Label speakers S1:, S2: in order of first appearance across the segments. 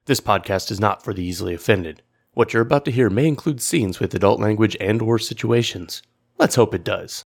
S1: This podcast is not for the easily offended. What you're about to hear may include scenes with adult language and/or situations. Let's hope it does.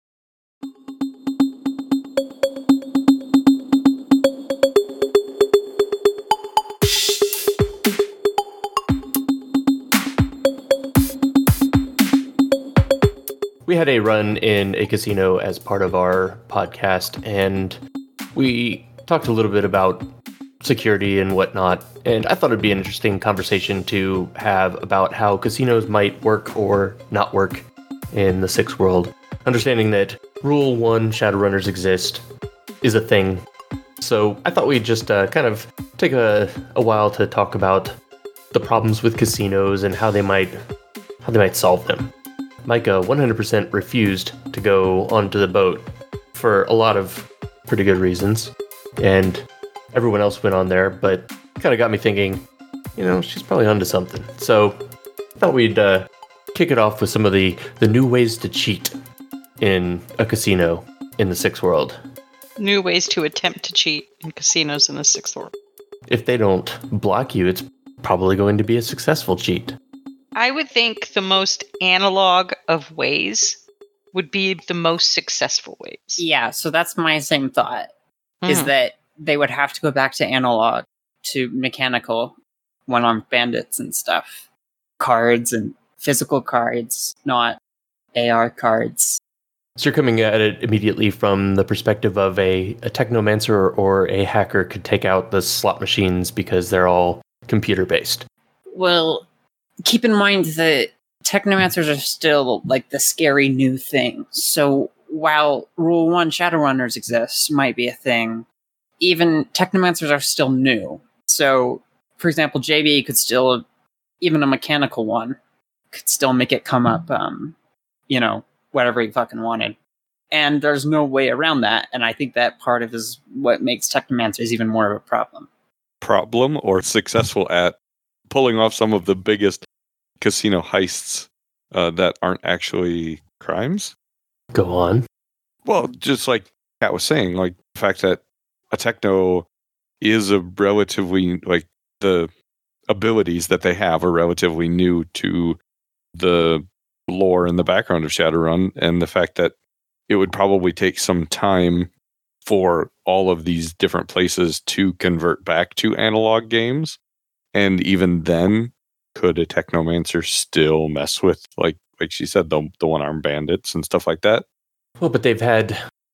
S1: We had a run in a casino as part of our podcast, and we talked a little bit about security and whatnot, and I thought it'd be an interesting conversation to have about how casinos might work or not work in the Six world. Understanding that Rule 1 Shadowrunners exist is a thing. So I thought we'd just kind of take a while to talk about the problems with casinos and how they might solve them. Micah 100% refused to go onto the boat for a lot of pretty good reasons, and everyone else went on there, but kind of got me thinking, she's probably onto something. So I thought we'd kick it off with some of the new ways to cheat in a casino in the Sixth world.
S2: New ways to attempt to cheat in casinos in the Sixth world.
S1: If they don't block you, it's probably going to be a successful cheat.
S2: I would think the most analog of ways would be the most successful ways.
S3: Yeah, so that's my same thought, is that they would have to go back to analog, to mechanical, one-armed bandits and stuff. Cards and physical cards, not AR cards.
S1: So you're coming at it immediately from the perspective of a technomancer or a hacker could take out the slot machines because they're all computer-based.
S3: Well, keep in mind that technomancers are still like the scary new thing. So while Rule 1 Shadowrunners exists, might be a thing, even technomancers are still new. So, for example, JB could still, even a mechanical one, could still make it come up, whatever he fucking wanted. And there's no way around that. And I think that part of is what makes technomancers even more of a problem.
S4: Problem or successful at pulling off some of the biggest casino heists that aren't actually crimes?
S1: Go on.
S4: Well, just like Kat was saying, like the fact that a techno is a relatively, like, the abilities that they have are relatively new to the lore and the background of Shadowrun, and the fact that it would probably take some time for all of these different places to convert back to analog games. And even then, could a technomancer still mess with, like she said, the one-armed bandits and stuff like that?
S1: Well, but they've had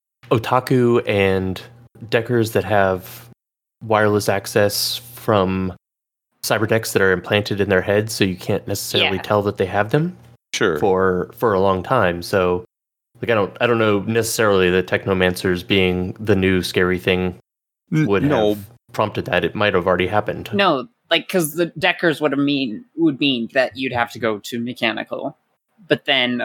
S1: otaku and deckers that have wireless access from cyberdecks that are implanted in their heads, so you can't necessarily tell that they have them.
S4: Sure.
S1: For a long time. So, like, I don't know necessarily that technomancers being the new scary thing would have prompted that. It might have already happened.
S3: No, like, because the deckers would mean that you'd have to go to mechanical. But then,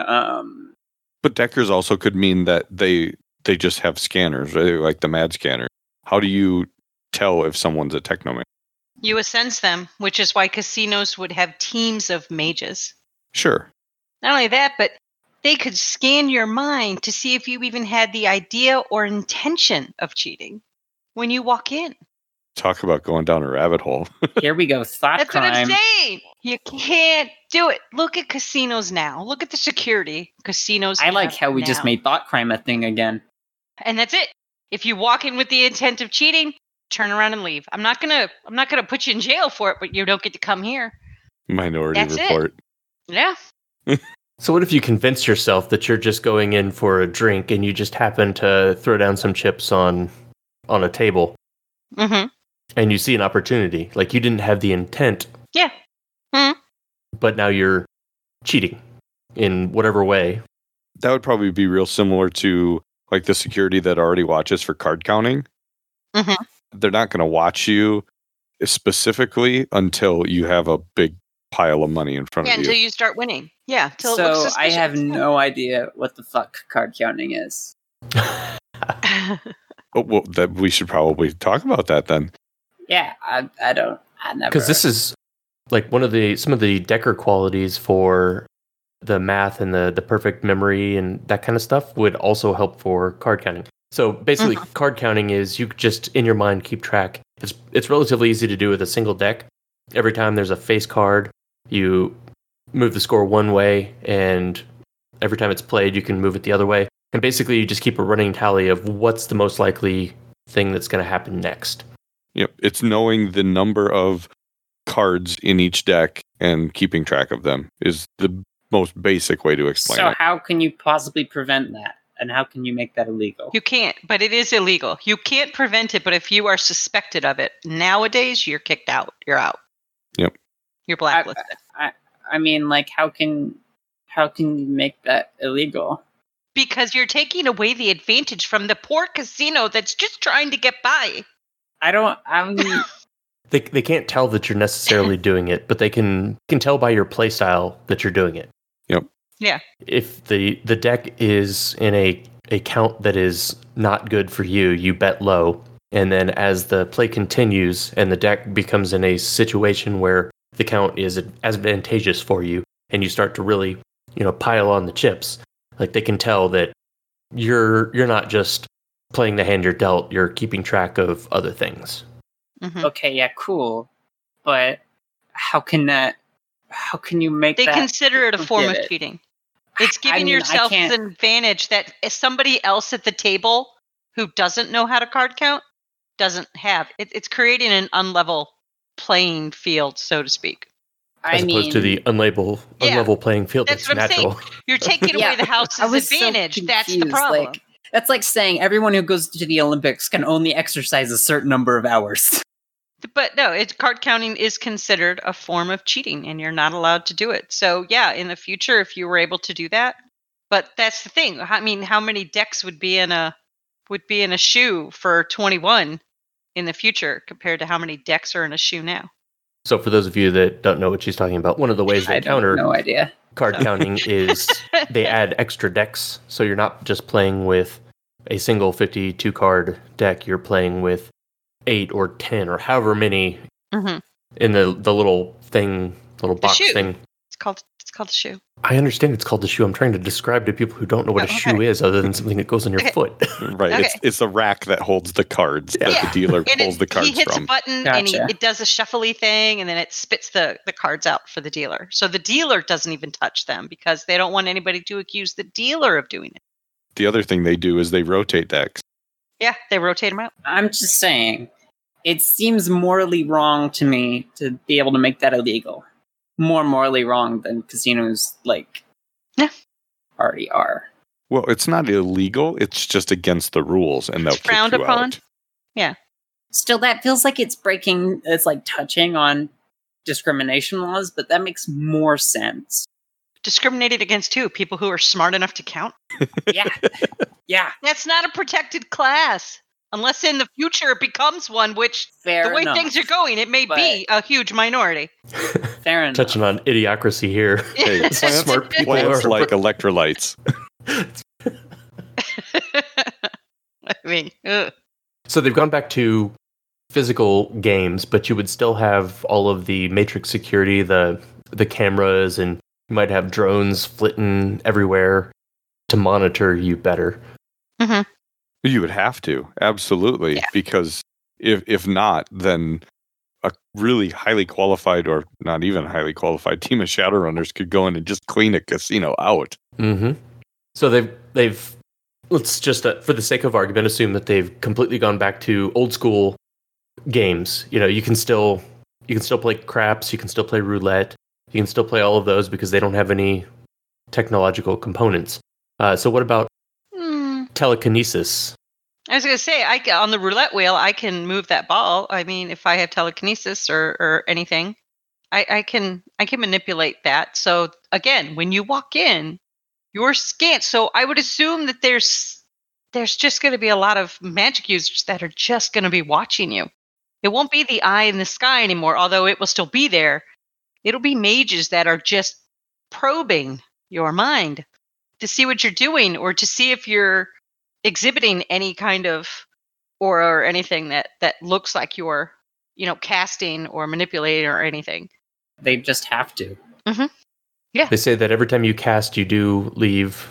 S4: But deckers also could mean that they just have scanners, right? Like the MAD scanner. How do you tell if someone's a technomancer?
S2: You sense them, which is why casinos would have teams of mages.
S4: Sure.
S2: Not only that, but they could scan your mind to see if you even had the idea or intention of cheating when you walk in.
S4: Talk about going down a rabbit hole.
S3: Here we go, thought
S2: That's
S3: crime.
S2: what I'm saying. You can't do it. Look at casinos now. Look at the security casinos.
S3: I like how we
S2: now.
S3: just made thought crime a thing again.
S2: And that's it. If you walk in with the intent of cheating, turn around and leave. I'm not gonna put you in jail for it, but you don't get to come here.
S4: Minority
S2: That's
S4: Report.
S2: Yeah.
S1: So what if you convince yourself that you're just going in for a drink and you just happen to throw down some chips on a table?
S2: Mm-hmm.
S1: And you see an opportunity. Like, you didn't have the intent.
S2: Yeah. Mm-hmm.
S1: But now you're cheating in whatever way.
S4: That would probably be real similar to, like, the security that already watches for card counting.
S2: Mm-hmm.
S4: They're not going to watch you specifically until you have a big pile of money in front of you.
S2: Until you start winning. Yeah. Till it
S3: So
S2: looks
S3: I have
S2: suspicious.
S3: no idea what the fuck card counting is.
S4: Well, that we should probably talk about that then.
S3: Yeah, I never.
S1: Because this is like some of the Decker qualities for the math and the perfect memory and that kind of stuff would also help for card counting. So basically, card counting is you just in your mind keep track. It's relatively easy to do with a single deck, every time there's a face card, you move the score one way, and every time it's played, you can move it the other way. And basically, you just keep a running tally of what's the most likely thing that's going to happen next.
S4: Yep. It's knowing the number of cards in each deck and keeping track of them is the most basic way to explain
S3: So
S4: it.
S3: how can you possibly prevent that? And how can you make that illegal?
S2: You can't, but it is illegal. You can't prevent it, but if you are suspected of it, nowadays you're kicked out. You're out.
S4: Yep.
S2: You're blacklisted.
S3: I mean, like, how can you make that illegal?
S2: Because you're taking away the advantage from the poor casino that's just trying to get by.
S1: They can't tell that you're necessarily doing it, but they can tell by your play style that you're doing it.
S4: Yep.
S2: Yeah.
S1: If the deck is in a count that is not good for you, you bet low. And then as the play continues and the deck becomes in a situation where the count is advantageous for you and you start to really, pile on the chips, like they can tell that you're not just playing the hand you're dealt, you're keeping track of other things.
S2: Mhm.
S3: Okay, yeah, cool. But how can you make
S2: They
S3: that?
S2: consider it a form of
S3: Get it.
S2: cheating. It's
S3: I
S2: giving
S3: mean, I
S2: yourself
S3: can't-
S2: an advantage that somebody else at the table who doesn't know how to card count doesn't have. It's creating an unlevel playing field, so to speak.
S1: As opposed to the unlevel playing field
S2: That's
S1: that's
S2: what I'm saying.
S1: natural.
S2: You're taking away the
S3: I
S2: house's
S3: was so
S2: advantage. That's the
S3: confused,
S2: problem.
S3: like- That's like saying everyone who goes to the Olympics can only exercise a certain number of hours.
S2: But no, card counting is considered a form of cheating, and you're not allowed to do it. So yeah, in the future, if you were able to do that, but that's the thing. I mean, how many decks would be in a shoe for 21 in the future compared to how many decks are in a shoe now?
S1: So for those of you that don't know what she's talking about, one of the ways they
S3: I
S1: counter
S3: have no idea.
S1: card counting is they add extra decks. So you're not just playing with a single 52 card deck, you're playing with 8 or 10 or however many
S2: Mm-hmm.
S1: in the little box
S2: shoe.
S1: thing.
S2: It's called a shoe.
S1: I understand it's called the shoe. I'm trying to describe to people who don't know what a
S2: Oh,
S1: shoe
S2: okay.
S1: is other than something that goes on your
S2: Okay.
S1: foot.
S4: Right.
S2: Okay.
S4: It's a rack that holds the cards that
S2: Yeah.
S4: the dealer
S2: And
S4: pulls the cards
S2: he hits
S4: from.
S2: a button and
S3: Gotcha.
S2: it does a shuffly thing, and then it spits the cards out for the dealer. So the dealer doesn't even touch them because they don't want anybody to accuse the dealer of doing it.
S4: The other thing they do is they rotate decks.
S2: Yeah, they rotate them out.
S3: I'm just saying, it seems morally wrong to me to be able to make that illegal. More morally wrong than casinos
S2: Yeah.
S3: already are.
S4: Well, it's not illegal. It's just against the rules, and they'll
S2: It's frowned
S4: kick you
S2: upon.
S4: out.
S3: Still, that feels like it's like touching on discrimination laws, but that makes more sense.
S2: Discriminated against who? People who are smart enough to count?
S3: Yeah. Yeah.
S2: That's not a protected class. Unless in the future it becomes one, which
S3: Fair
S2: the way
S3: enough.
S2: things are going, it may be a huge minority.
S3: Fair enough.
S1: Touching on idiocracy here.
S4: Hey, plants,
S1: Smart people
S4: plants
S1: are
S4: like electrolytes.
S2: I mean, ugh.
S1: So they've gone back to physical games, but you would still have all of the matrix security, the cameras, and you might have drones flitting everywhere to monitor you better.
S4: You would have to, absolutely,
S2: Yeah.
S4: because if not, then a really highly qualified or not even highly qualified team of Shadowrunners could go in and just clean a casino out.
S1: Mm-hmm. So they've let's just for the sake of argument assume that they've completely gone back to old school games. You can still play craps, you can still play roulette, you can still play all of those because they don't have any technological components. So what about telekinesis?
S2: I was going to say, on the roulette wheel, I can move that ball. I mean, if I have telekinesis or anything, I can manipulate that. So again, when you walk in, you're scanned. So I would assume that there's just going to be a lot of magic users that are just going to be watching you. It won't be the eye in the sky anymore, although it will still be there. It'll be mages that are just probing your mind to see what you're doing or to see if you're exhibiting any kind of aura or anything that looks like you're, casting or manipulating or anything.
S3: They just have to.
S1: They say that every time you cast, you do leave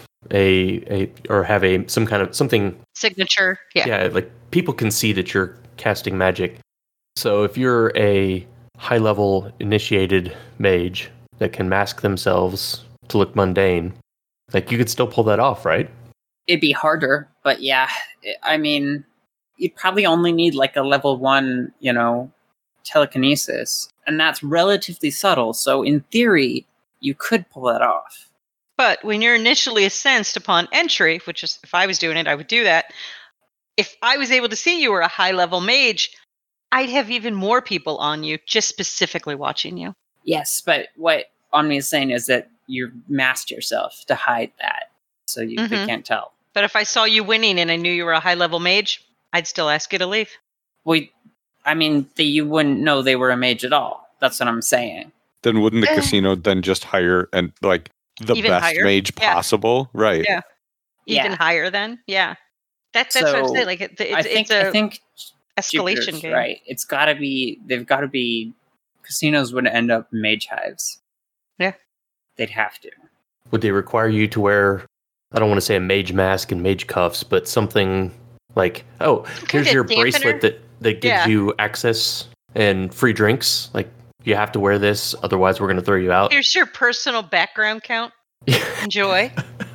S1: some kind of something.
S2: Signature. Yeah.
S1: Yeah, like people can see that you're casting magic. So if you're a high level initiated mage that can mask themselves to look mundane, like you could still pull that off, right?
S3: It'd be harder, but yeah, I mean, you'd probably only need like a level 1, telekinesis, and that's relatively subtle. So in theory, you could pull that off.
S2: But when you're initially sensed upon entry, which is if I was doing it, I would do that. If I was able to see you were a high level mage, I'd have even more people on you, just specifically watching you.
S3: Yes, but what Omni is saying is that you masked yourself to hide that, so they can't tell.
S2: But if I saw you winning and I knew you were a high level mage, I'd still ask you to leave.
S3: Well, I mean, you wouldn't know they were a mage at all. That's what I'm saying.
S4: Then wouldn't the casino then just hire and like the
S2: Even
S4: best
S2: higher?
S4: mage
S2: Yeah.
S4: possible? Right.
S2: Yeah. Even higher then? Yeah. That's what I'm saying. Like
S3: I think
S2: escalation
S3: Jupiter's
S2: game.
S3: right. They've got to be, casinos would end up mage hives.
S2: Yeah.
S3: They'd have to.
S1: Would they require you to wear, I don't want to say a mage mask and mage cuffs, but something like, here's your bracelet that gives you access and free drinks? Like, you have to wear this, otherwise we're going to throw you out.
S2: Here's your personal background count. Enjoy.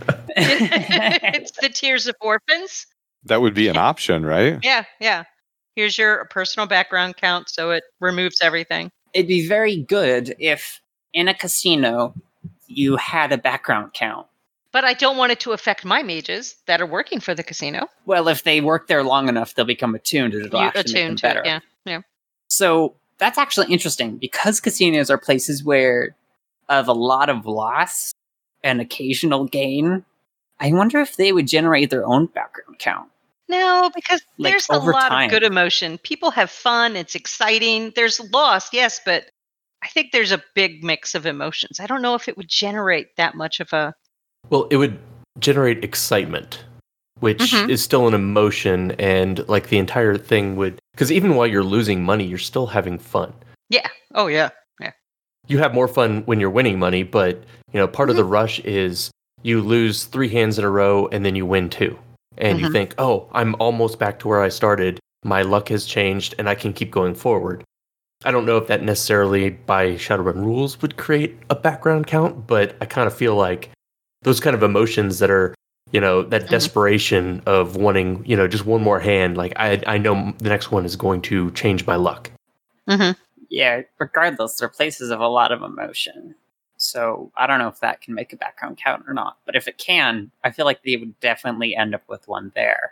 S2: It's the Tears of Orphans.
S4: That would be an option, right?
S2: Yeah. Here's your personal background count, so it removes everything.
S3: It'd be very good if in a casino you had a background count.
S2: But I don't want it to affect my mages that are working for the casino.
S3: Well, if they work there long enough, they'll become attuned and it'll actually make them
S2: Attuned to
S3: better.
S2: it, yeah.
S3: So that's actually interesting because casinos are places where of a lot of loss and occasional gain. I wonder if they would generate their own background count.
S2: No, because
S3: Like,
S2: there's a
S3: over
S2: lot
S3: time.
S2: of good emotion. People have fun. It's exciting. There's loss, yes, but I think there's a big mix of emotions. I don't know if it would generate that much of a...
S1: Well, it would generate excitement, which
S2: Mhm.
S1: is still an emotion, and like the entire thing would, because even while you're losing money, you're still having fun.
S2: Yeah. Oh, yeah.
S1: You have more fun when you're winning money, but part of the rush is you lose 3 hands in a row and then you win 2. And you think, I'm almost back to where I started. My luck has changed and I can keep going forward. I don't know if that necessarily by Shadowrun rules would create a background count, but I kind of feel like those kind of emotions that are, that desperation of wanting, just one more hand. Like I know the next one is going to change my luck.
S2: Mm-hmm.
S3: Yeah, regardless, they're places of a lot of emotion. So I don't know if that can make a background count or not. But if it can, I feel like they would definitely end up with one there.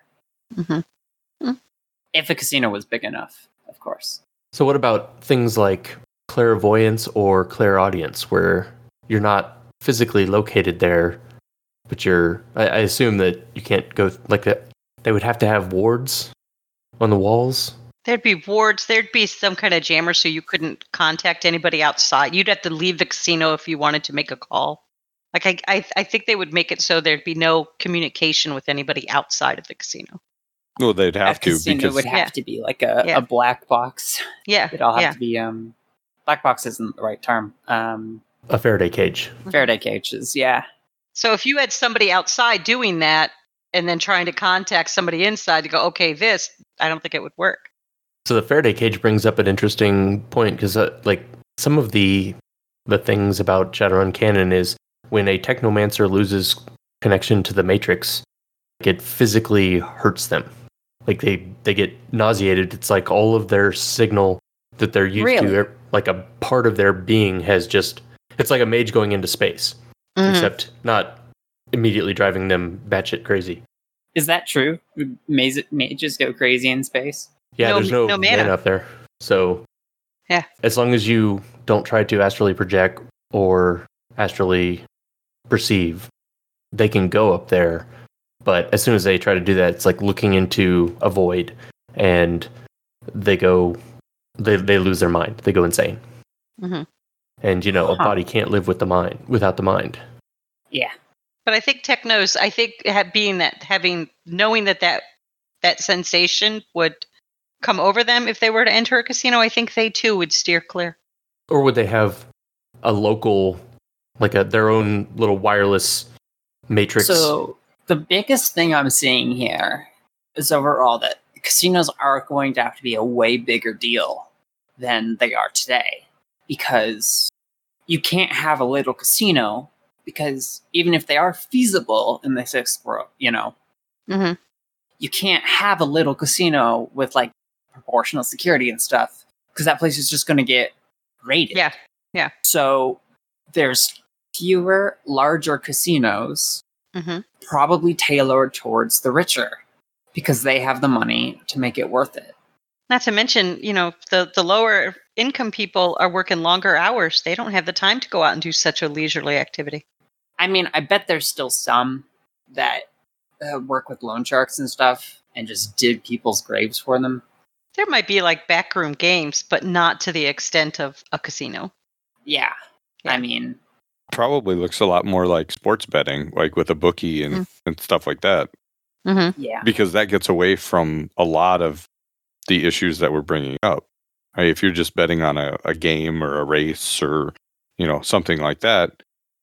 S2: Mm-hmm.
S3: If a casino was big enough, of course.
S1: So what about things like clairvoyance or clairaudience, where you're not physically located there, but I assume that you can't go like that. They would have to have wards on the walls.
S2: There'd be wards. There'd be some kind of jammer so you couldn't contact anybody outside. You'd have to leave the casino if you wanted to make a call. Like I think they would make it so there'd be no communication with anybody outside of the casino.
S4: Well, they'd have
S3: A
S4: to
S3: casino
S4: because
S3: would have to be like a black box.
S2: Yeah.
S3: It'd all have to be black box isn't the right term.
S1: A Faraday cage.
S3: Faraday cages, yeah.
S2: So if you had somebody outside doing that and then trying to contact somebody inside to go, okay, I don't think it would work.
S1: So the Faraday cage brings up an interesting point because, like, some of the things about Shadowrun canon is when a technomancer loses connection to the Matrix, it physically hurts them. Like they get nauseated. It's like all of their signal that they're used to, like a part of their being has just. It's like a mage going into space, except not immediately driving them batshit crazy.
S3: Is that true? Mages go crazy in space?
S1: Yeah, there's no mana up there. So, as long as you don't try to astrally project or astrally perceive, they can go up there. But as soon as they try to do that, it's like looking into a void, and they lose their mind. They go insane.
S2: Mm-hmm.
S1: And a body can't live without the mind.
S3: Yeah.
S2: But I think technos, knowing that sensation would come over them if they were to enter a casino, I think they too would steer clear.
S1: Or would they have a local, like their own little wireless matrix?
S3: So the biggest thing I'm seeing here is overall that casinos are going to have to be a way bigger deal than they are today. Because you can't have a little casino, because even if they are feasible in the sixth world,
S2: Mm-hmm.
S3: you can't have a little casino with like proportional security and stuff, because that place is just going to get raided.
S2: Yeah.
S3: So there's fewer, larger casinos,
S2: Mm-hmm.
S3: probably tailored towards the richer, because they have the money to make it worth it.
S2: Not to mention, the lower income people are working longer hours. They don't have the time to go out and do such a leisurely activity.
S3: I mean, I bet there's still some that work with loan sharks and stuff and just dig people's graves for them.
S2: There might be like backroom games, but not to the extent of a casino.
S3: Yeah.
S2: Yeah.
S3: I mean,
S4: Probably looks a lot more like sports betting, like with a bookie and stuff like that,
S2: Mm-hmm.
S3: yeah.
S4: because that gets away from a lot of the issues that we're bringing up. Right? If you're just betting on a game or a race or, something like that,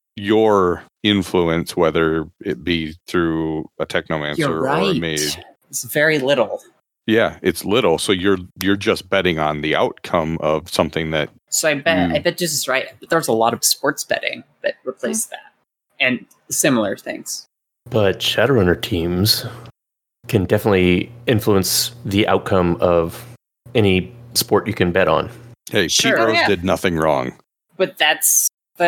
S4: your influence, whether it be through a technomancer
S3: You're
S4: or
S3: right.
S4: a maid,
S3: It's very little.
S4: yeah, it's little. So you're just betting on the outcome of something that
S3: So I bet this is right. But there's a lot of sports betting that replace that and similar things.
S1: But Shadowrunner teams can definitely influence the outcome of any sport you can bet on.
S4: hey,
S3: Sure.
S4: Pete Rose
S2: Yeah.
S4: did nothing wrong.
S3: But that's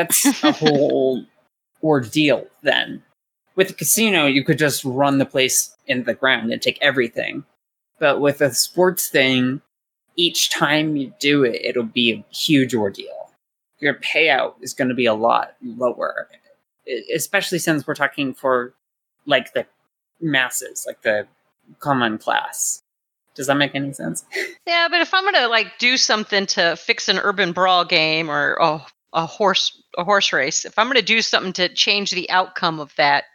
S3: a whole ordeal then. With a casino, you could just run the place into the ground and take everything. But with a sports thing, each time you do it, it'll be a huge ordeal. Your payout is going to be a lot lower, especially since we're talking for like the masses, like the common class. Does that make any sense?
S2: Yeah, but if I'm gonna like do something to fix an urban brawl game or a horse race, if I'm gonna do something to change the outcome of that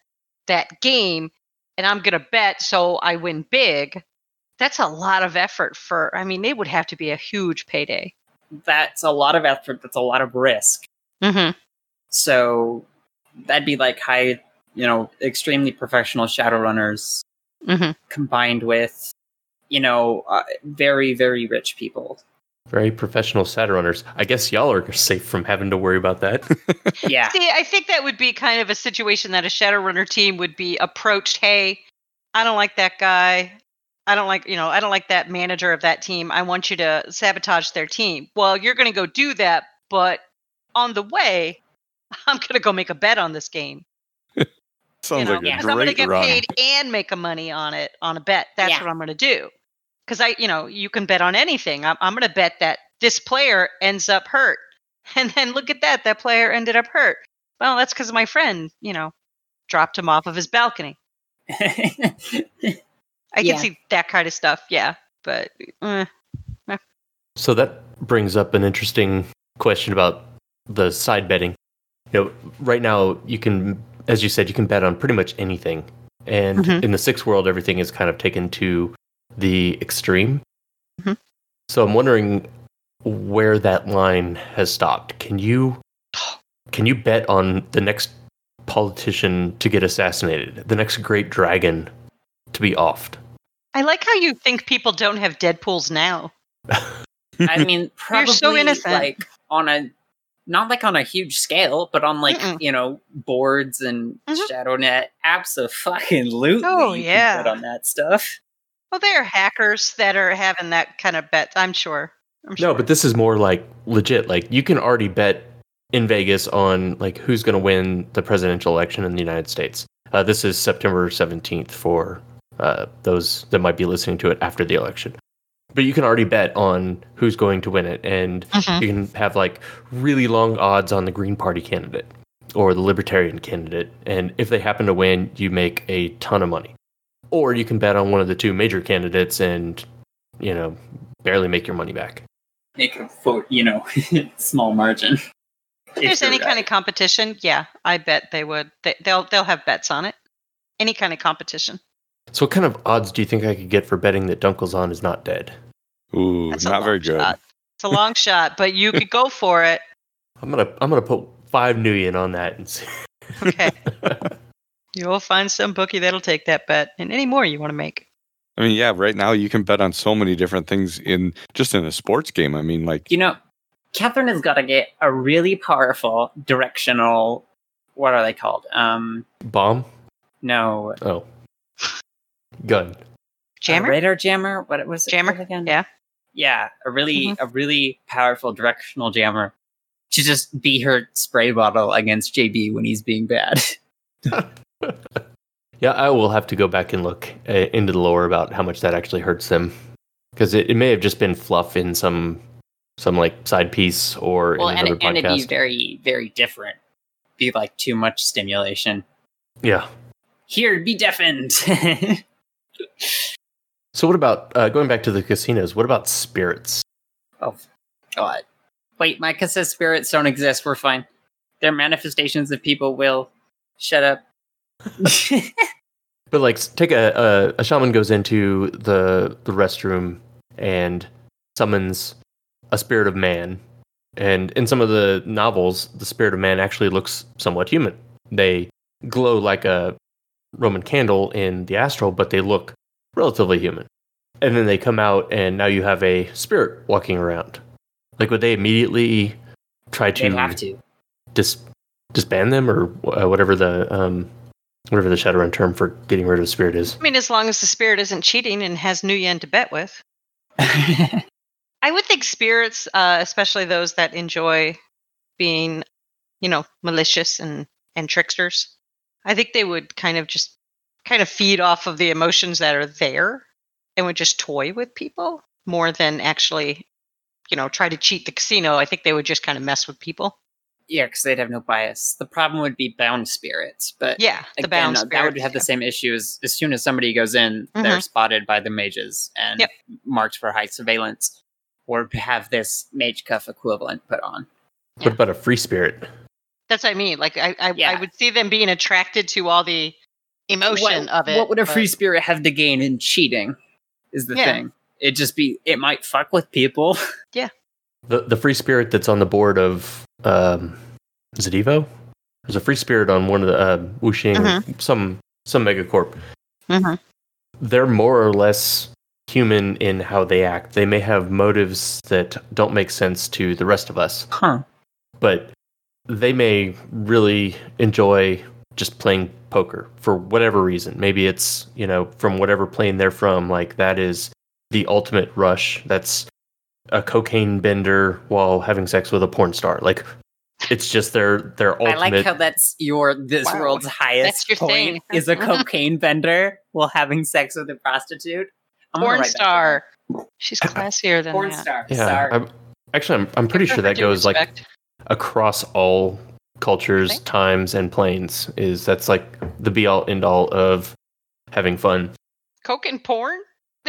S2: game, and I'm gonna bet so I win big, that's a lot of effort they would have to be a huge payday.
S3: That's a lot of effort. That's a lot of risk.
S2: Mm-hmm.
S3: So that'd be like extremely professional Shadowrunners
S2: Mm-hmm.
S3: combined with, very, very rich people.
S1: Very professional Shadowrunners. I guess y'all are safe from having to worry about that.
S3: Yeah.
S2: See, I think that would be kind of a situation that a Shadowrunner team would be approached. Hey, I don't like that guy. I don't like that manager of that team. I want you to sabotage their team. Well, you're going to go do that, but on the way, I'm going to go make a bet on this game.
S4: Sounds like a
S2: because I'm going to
S4: great
S2: get
S4: run.
S2: paid and make a money on it on a bet. That's
S3: Yeah.
S2: what I'm going to do. Because you can bet on anything. I'm going to bet that this player ends up hurt, and then look at that player ended up hurt. Well, that's because my friend, dropped him off of his balcony. I
S3: Yeah.
S2: can see that kind of stuff. Yeah, but
S1: So that brings up an interesting question about the side betting. Right now you can, as you said, you can bet on pretty much anything. And
S2: Mhm.
S1: in the sixth world, everything is kind of taken to the extreme.
S2: Mhm.
S1: So I'm wondering where that line has stopped. Can you bet on the next politician to get assassinated, the next great dragon to be offed?
S2: I like how you think people don't have Deadpools now.
S3: I mean, probably
S2: so innocent.
S3: like not like on a huge scale, but on like, boards and
S2: Mhm.
S3: ShadowNet. Absolutely.
S2: Oh,
S3: you
S2: yeah.
S3: can bet on that stuff.
S2: Well, there are hackers that are having that kind of bet. I'm sure.
S1: No, but this is more like legit. Like you can already bet in Vegas on like who's going to win the presidential election in the United States. This is September 17th for those that might be listening to it after the election. But you can already bet on who's going to win it, and
S2: Mhm.
S1: you can have like really long odds on the Green Party candidate or the Libertarian candidate, and if they happen to win, you make a ton of money. Or you can bet on one of the two major candidates and barely make your money back.
S3: Make a small margin.
S2: If there's any kind of competition, yeah, I bet they would. They'll have bets on it. Any kind of competition.
S1: So what kind of odds do you think I could get for betting that Dunkelzahn is not dead?
S4: Ooh,
S2: That's a
S4: not very
S2: long
S4: good.
S2: shot. It's a long shot, but you could go for it.
S1: I'm gonna put 5 nuyen on that and see.
S2: Okay. You'll find some bookie that'll take that bet, and any more you want to make.
S4: I mean, yeah, right now you can bet on so many different things in a sports game. I mean, like,
S3: Catherine has got to get a really powerful directional. What are they called?
S1: Bomb?
S3: No.
S1: Oh. Gun.
S2: Jammer?
S3: Radar jammer? What was it
S2: Jammer?
S3: called again?
S2: Yeah.
S3: Yeah, a really powerful directional jammer to just be her spray bottle against JB when he's being bad.
S1: Yeah, I will have to go back and look into the lore about how much that actually hurts them. Because it may have just been fluff in some like side piece or in another podcast.
S3: And it'd be very, very different. Be like too much stimulation.
S1: Yeah.
S3: Here, be deafened.
S1: So what about, going back to the casinos, what about spirits?
S3: Oh, God. Wait, Micah says spirits don't exist. We're fine. They're manifestations of people will. Shut up.
S1: But like, take a shaman goes into the restroom and summons a spirit of man. And in some of the novels, the spirit of man actually looks somewhat human. They glow like a Roman candle in the astral, but they look relatively human. And then they come out, and now you have a spirit walking around. Like, would they immediately try to,
S3: They'd have to
S1: disband them, or whatever the Shadowrun term for getting rid of a spirit is?
S2: I mean, as long as the spirit isn't cheating and has Nuyen to bet with. I would think spirits, especially those that enjoy being, malicious and tricksters, I think they would kind of feed off of the emotions that are there and would just toy with people more than actually, try to cheat the casino. I think they would just kind of mess with people.
S3: Yeah, because they'd have no bias. The problem would be bound spirits, but
S2: yeah, the bound spirits,
S3: that would have the same issue as soon as somebody goes in, they're spotted by the mages and marked for high surveillance, or have this mage cuff equivalent put on.
S1: What about a free spirit?
S2: That's what I mean. Like I would see them being attracted to all the emotion of it.
S3: What would a free spirit have to gain in cheating? Is the thing. It might fuck with people.
S2: Yeah.
S1: The free spirit that's on the board of is it Evo? There's a free spirit on one of the Wuxing, some megacorp. They're more or less human in how they act. They may have motives that don't make sense to the rest of us. But they may really enjoy just playing poker for whatever reason. Maybe it's, from whatever plane they're from, like that is the ultimate rush. That's a cocaine bender while having sex with a porn star. Like, it's just their ultimate.
S3: I like how that's this world's highest point is a cocaine bender while having sex with a prostitute.
S2: Porn star. She's classier than
S3: porn
S2: that.
S3: Star.
S1: Yeah, I'm pretty sure that goes like across all cultures, times, and planes. That's like the be all end all of having fun.
S2: Coke and porn.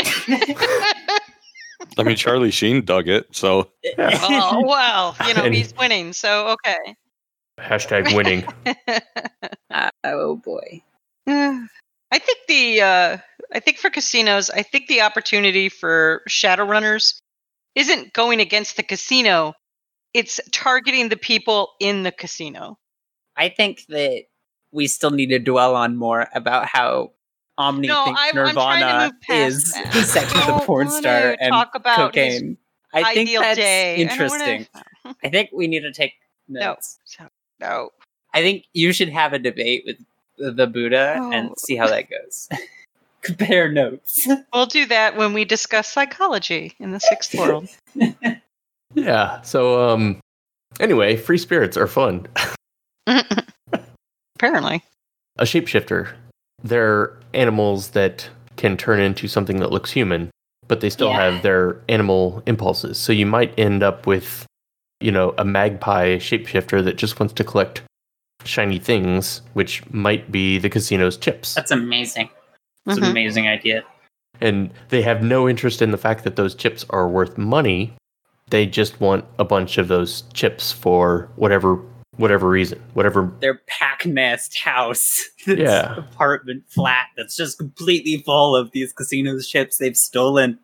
S4: I mean, Charlie Sheen dug it, so.
S2: Oh, well, he's winning, so okay.
S1: Hashtag winning.
S3: Oh boy.
S2: I think for casinos, I think the opportunity for Shadowrunners isn't going against the casino. It's targeting the people in the casino.
S3: I think that we still need to dwell on more about how Omni thinks Nirvana is sex with a porn star and cocaine. I think that's interesting. I think we need to take notes.
S2: No.
S3: I think you should have a debate with the Buddha and see how that goes. Compare notes.
S2: We'll do that when we discuss psychology in the sixth world.
S1: Yeah. So, anyway, free spirits are fun.
S2: Apparently.
S1: A shapeshifter. They're animals that can turn into something that looks human, but they still have their animal impulses. So you might end up with, a magpie shapeshifter that just wants to collect shiny things, which might be the casino's chips.
S3: That's amazing. That's an amazing idea.
S1: And they have no interest in the fact that those chips are worth money. They just want a bunch of those chips for whatever reason,
S3: their pack nest house, apartment flat that's just completely full of these casinos chips they've stolen.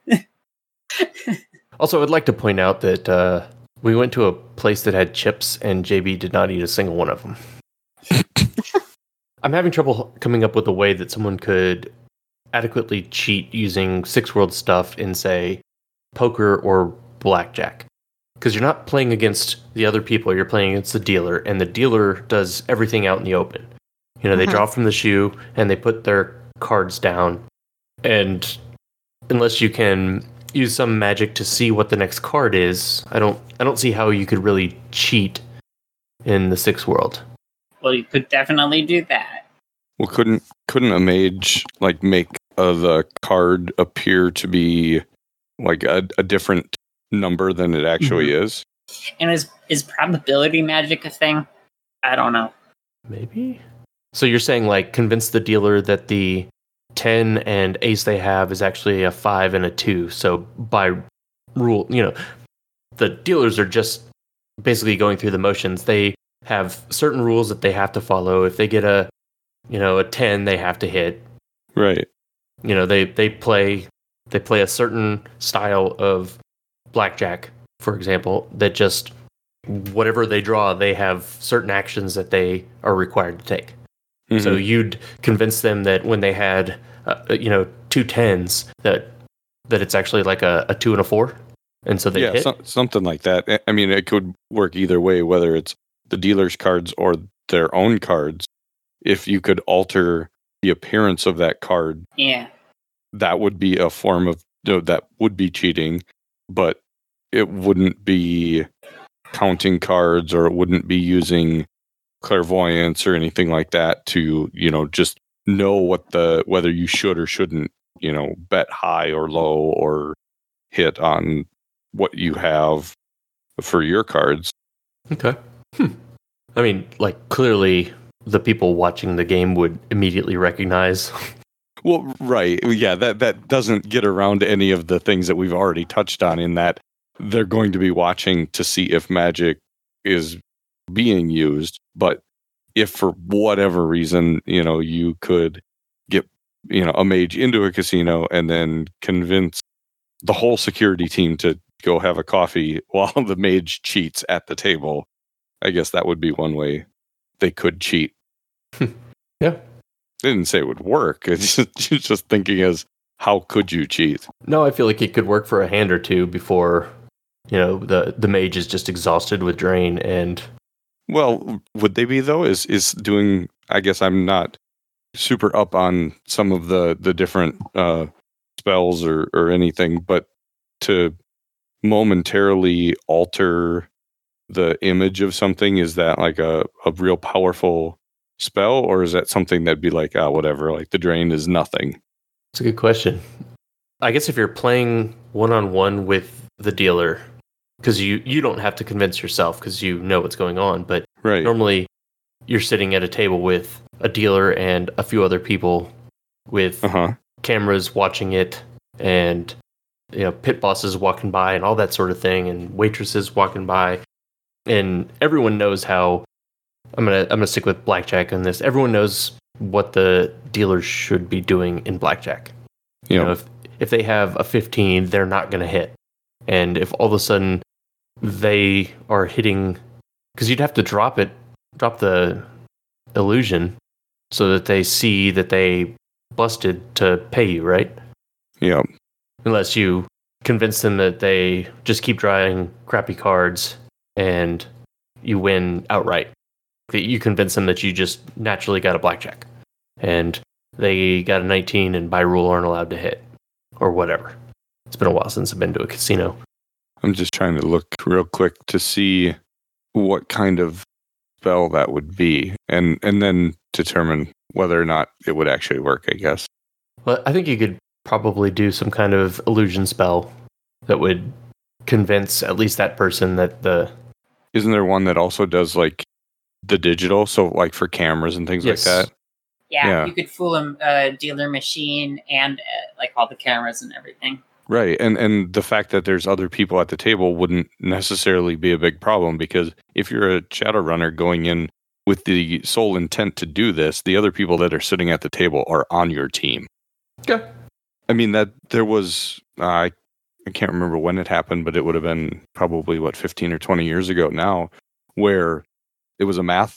S1: Also, I'd like to point out that we went to a place that had chips, and JB did not eat a single one of them. I'm having trouble coming up with a way that someone could adequately cheat using Six World stuff in, say, poker or blackjack. Because you're not playing against the other people, you're playing against the dealer, and the dealer does everything out in the open. You know, they draw from the shoe, and they put their cards down, and unless you can use some magic to see what the next card is, I don't see how you could really cheat in the Six World.
S3: Well, you could definitely do that.
S4: Well, couldn't a mage like make the card appear to be like a different number than it actually is?
S3: And is probability magic a thing? I don't know.
S1: Maybe. So you're saying like convince the dealer that the 10 and ace they have is actually a 5 and a 2. So by rule, you know, the dealers are just basically going through the motions. They have certain rules that they have to follow. If they get a 10, they have to hit.
S4: Right.
S1: You know, they play a certain style of blackjack, for example, that just whatever they draw, they have certain actions that they are required to take. Mm-hmm. So you'd convince them that when they had, 2 10s, that it's actually like a 2 and a 4, and so they hit.
S4: Something like that. I mean, it could work either way, whether it's the dealer's cards or their own cards. If you could alter the appearance of that card, that would be a form of that would be cheating, but it wouldn't be counting cards, or it wouldn't be using clairvoyance or anything like that to, just know whether you should or shouldn't, bet high or low or hit on what you have for your cards.
S1: Okay. I mean, like, clearly the people watching the game would immediately recognize.
S4: Well, right. Yeah, that doesn't get around to any of the things that we've already touched on, in that they're going to be watching to see if magic is being used. But if for whatever reason, you could get, a mage into a casino and then convince the whole security team to go have a coffee while the mage cheats at the table, I guess that would be one way they could cheat.
S1: Yeah.
S4: They didn't say it would work. It's just thinking as, how could you cheat?
S1: No, I feel like it could work for a hand or two before, the mage is just exhausted with drain. And
S4: well, would they be though? Is doing? I guess I'm not super up on some of the different spells or anything, but to momentarily alter the image of something, is that like a real powerful spell, or is that something that'd be like, whatever, like the drain is nothing?
S1: It's a good question. I guess if you're playing one-on-one with the dealer, because you don't have to convince yourself because you know what's going on, but
S4: right.
S1: Normally you're sitting at a table with a dealer and a few other people with cameras watching it, and pit bosses walking by and all that sort of thing, and waitresses walking by, and everyone knows how. I'm gonna stick with blackjack on this. Everyone knows what the dealers should be doing in blackjack. If they have a 15, they're not gonna hit. And if all of a sudden they are hitting, because you'd have to drop the illusion so that they see that they busted to pay you, right?
S4: Yeah.
S1: Unless you convince them that they just keep drawing crappy cards and you win outright. You convince them that you just naturally got a blackjack and they got a 19 and by rule aren't allowed to hit or whatever. It's been a while since I've been to a casino.
S4: I'm just trying to look real quick to see what kind of spell that would be, and then determine whether or not it would actually work, I guess.
S1: Well, I think you could probably do some kind of illusion spell that would convince at least that person that the...
S4: Isn't there one that also does like the digital, so like for cameras and things like that?
S3: Yeah, you could fool a dealer machine and like all the cameras and everything.
S4: Right, and the fact that there's other people at the table wouldn't necessarily be a big problem, because if you're a Shadowrunner going in with the sole intent to do this, the other people that are sitting at the table are on your team.
S1: Yeah.
S4: I mean, that there was, I can't remember when it happened, but it would have been probably, 15 or 20 years ago now, where it was a math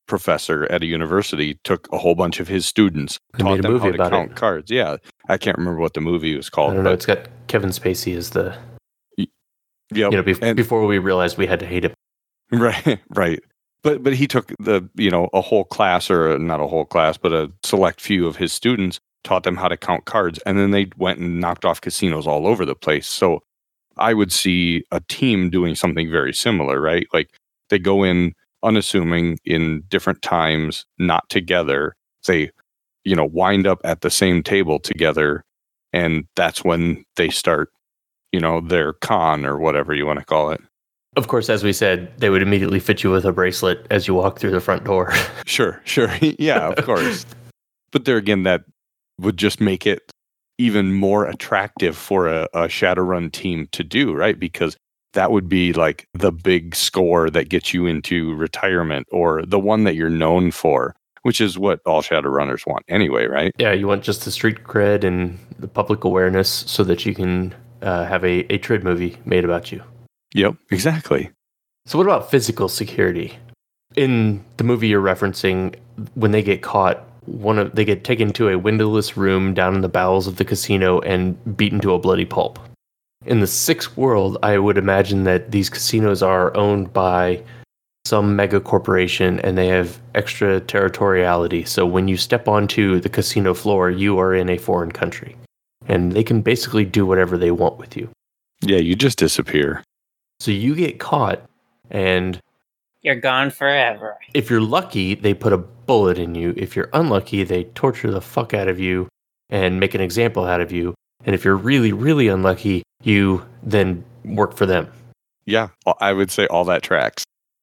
S4: professor at a university took a whole bunch of his students,
S1: They
S4: taught
S1: made a
S4: them
S1: movie
S4: how to
S1: about
S4: count
S1: it.
S4: cards. Yeah, I can't remember what the movie was
S1: I
S4: called.
S1: don't know.
S4: But
S1: It's got Kevin Spacey as the
S4: yep, and-
S1: before we realized we had to hate him.
S4: right. But he took a whole class, or not a whole class, but a select few of his students, taught them how to count cards, and then they went and knocked off casinos all over the place. So I would see a team doing something very similar, right? Like they go in unassuming in different times, not together. They, wind up at the same table together, and that's when they start, their con or whatever you want to call it.
S1: Of course, as we said, they would immediately fit you with a bracelet as you walk through the front door.
S4: Sure. Yeah, of course. But there again, that would just make it even more attractive for a Shadowrun team to do, right? Because that would be like the big score that gets you into retirement, or the one that you're known for, which is what all Shadowrunners want anyway, right?
S1: Yeah, you want just the street cred and the public awareness so that you can have a Trid movie made about you.
S4: Yep, exactly.
S1: So what about physical security? In the movie you're referencing, when they get caught, they get taken to a windowless room down in the bowels of the casino and beaten to a bloody pulp. In the Sixth World, I would imagine that these casinos are owned by some mega corporation and they have extraterritoriality. So when you step onto the casino floor, you are in a foreign country. And they can basically do whatever they want with you.
S4: Yeah, you just disappear.
S1: So you get caught, and
S3: You're gone forever.
S1: if you're lucky, they put a bullet in you. If you're unlucky, they torture the fuck out of you and make an example out of you. And if you're really, really unlucky, you then work for them.
S4: Yeah, I would say all that tracks.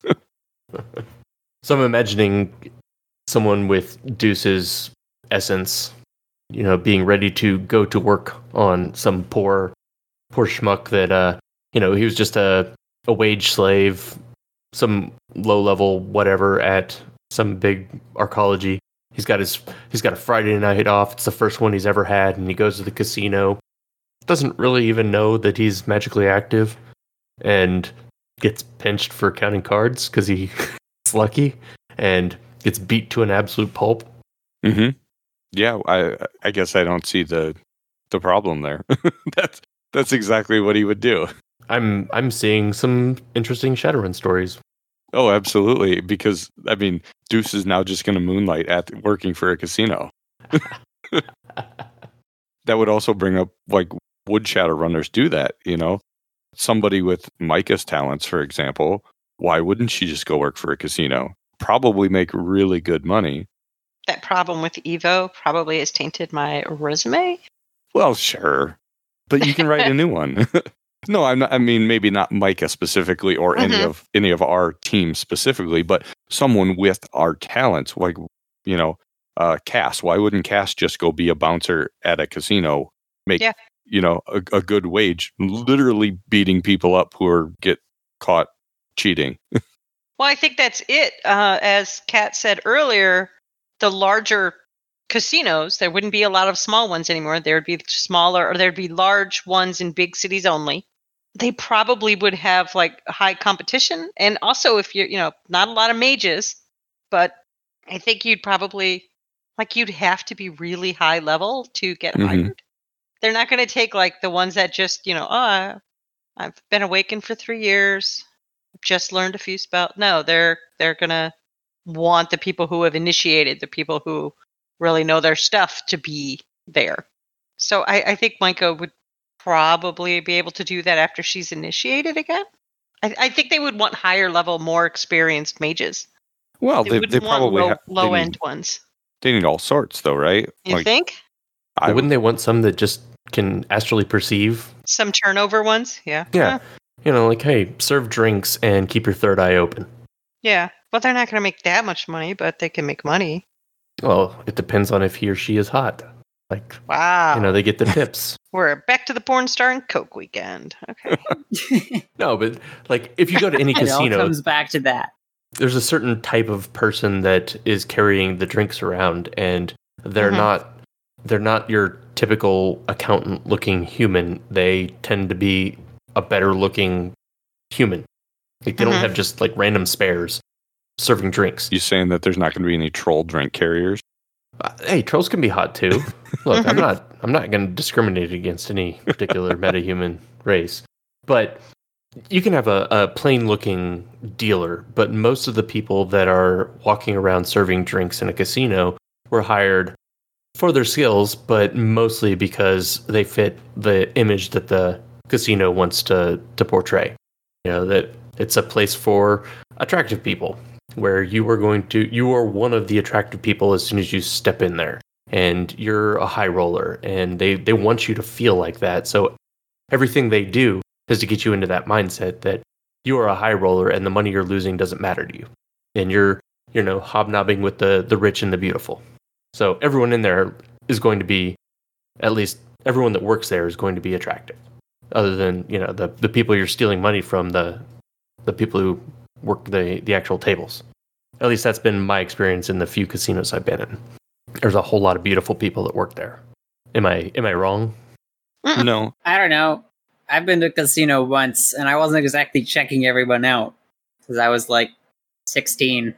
S1: So I'm imagining someone with Deuce's essence, being ready to go to work on some poor schmuck that, he was just a wage slave, some low level whatever at some big arcology. He's got a Friday night off. It's the first one he's ever had, and he goes to the casino. Doesn't really even know that he's magically active, and gets pinched for counting cards because he's lucky, and gets beat to an absolute pulp.
S4: Mm-hmm. Yeah, I guess I don't see the problem there. That's exactly what he would do.
S1: I'm seeing some interesting Shadowrun stories.
S4: Oh, absolutely. Because Deuce is now just going to moonlight at working for a casino. That would also bring up, like, would Shadowrunners do that? Somebody with Micah's talents, for example, why wouldn't she just go work for a casino? Probably make really good money.
S2: That problem with Evo probably has tainted my resume.
S4: Well, sure, but you can write a new one. No, I'm not. I mean, maybe not Micah specifically, or any of our team specifically, but someone with our talents, like Cass. Why wouldn't Cass just go be a bouncer at a casino, make a good wage, literally beating people up who get caught cheating?
S2: Well, I think that's it. As Kat said earlier, the larger casinos, there wouldn't be a lot of small ones anymore. There would be smaller, or there'd be large ones in big cities only. They probably would have like high competition. And also if you're, not a lot of mages, but I think you'd probably, you'd have to be really high level to get hired. They're not going to take like the ones that just, I've been awakened for 3 years. I've just learned a few spells. No, they're going to want the people who have initiated, the people who really know their stuff to be there. So I think Micah would probably be able to do that after she's initiated again. I think they would want higher level, more experienced mages.
S4: Well, they probably
S2: low end ones.
S4: They need all sorts, though, right?
S2: You think?
S1: Wouldn't they want some that just can astrally perceive?
S2: Some turnover ones, yeah.
S1: Yeah. Hey, serve drinks and keep your third eye open.
S2: Yeah. Well, they're not going to make that much money, but they can make money.
S1: Well, it depends on if he or she is hot.
S2: Wow.
S1: They get the tips.
S2: We're back to the porn star and Coke weekend. Okay.
S1: No, but if you go to any
S3: It
S1: casino,
S3: all comes back to that.
S1: There's a certain type of person that is carrying the drinks around, and they're not your typical accountant looking human. They tend to be a better looking human. They don't have just random spares. serving drinks.
S4: You saying that there's not going to be any troll drink carriers?
S1: Hey, trolls can be hot too. Look, I'm not going to discriminate against any particular metahuman race, but you can have a plain looking dealer, but most of the people that are walking around serving drinks in a casino were hired for their skills, but mostly because they fit the image that the casino wants to portray. You know, that it's a place for attractive people, where you are one of the attractive people as soon as you step in there, and you're a high roller, and they want you to feel like that. So everything they do is to get you into that mindset that you are a high roller and the money you're losing doesn't matter to you, and you're hobnobbing with the rich and the beautiful. So everyone in there is going to be, at least everyone that works there is going to be attractive, other than the people you're stealing money from, the people who work the actual tables. At least that's been my experience in the few casinos I've been in. There's a whole lot of beautiful people that work there. Am I wrong?
S4: No.
S3: I don't know. I've been to a casino once, and I wasn't exactly checking everyone out because I was like 16.